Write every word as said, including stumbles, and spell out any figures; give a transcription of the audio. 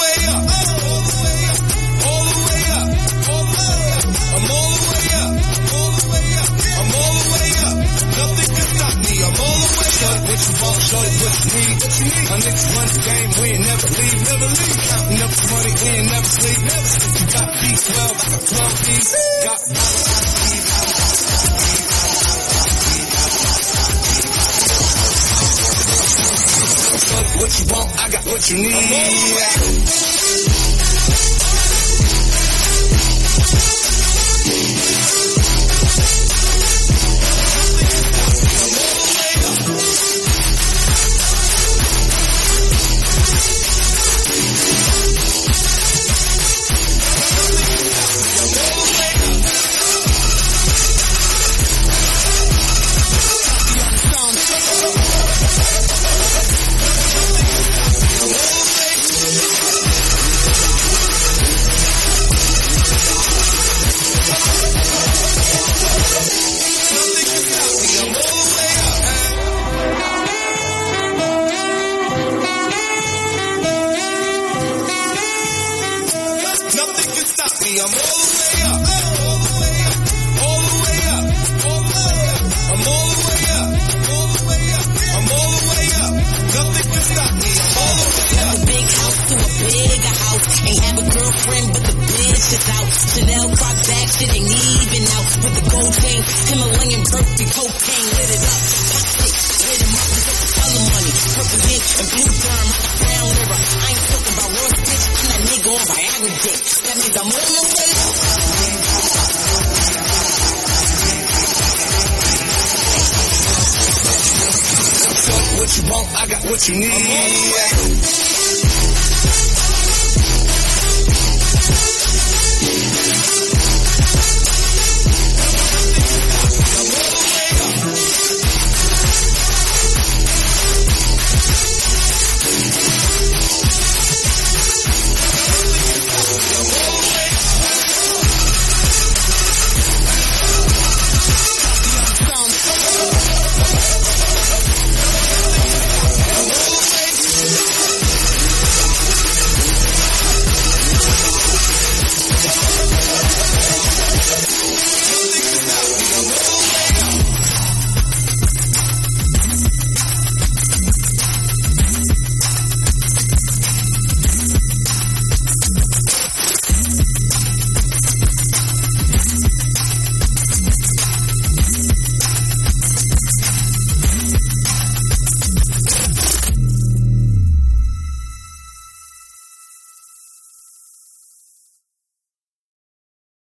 way up, all the way up, all the way up, all the way up. I'm all the way up, all the way up. I'm all the way up. Nothing can stop me. I'm all the way up. What you want, show it what you need. What you need. My niggas run the game, we ain't never leave, never leave. Counting up the money, we ain't never sleep, never sleep. You got B twelve, I got twelve B's. Got what you want, I got what you need. I'm all the way up. What you want, I got what you need.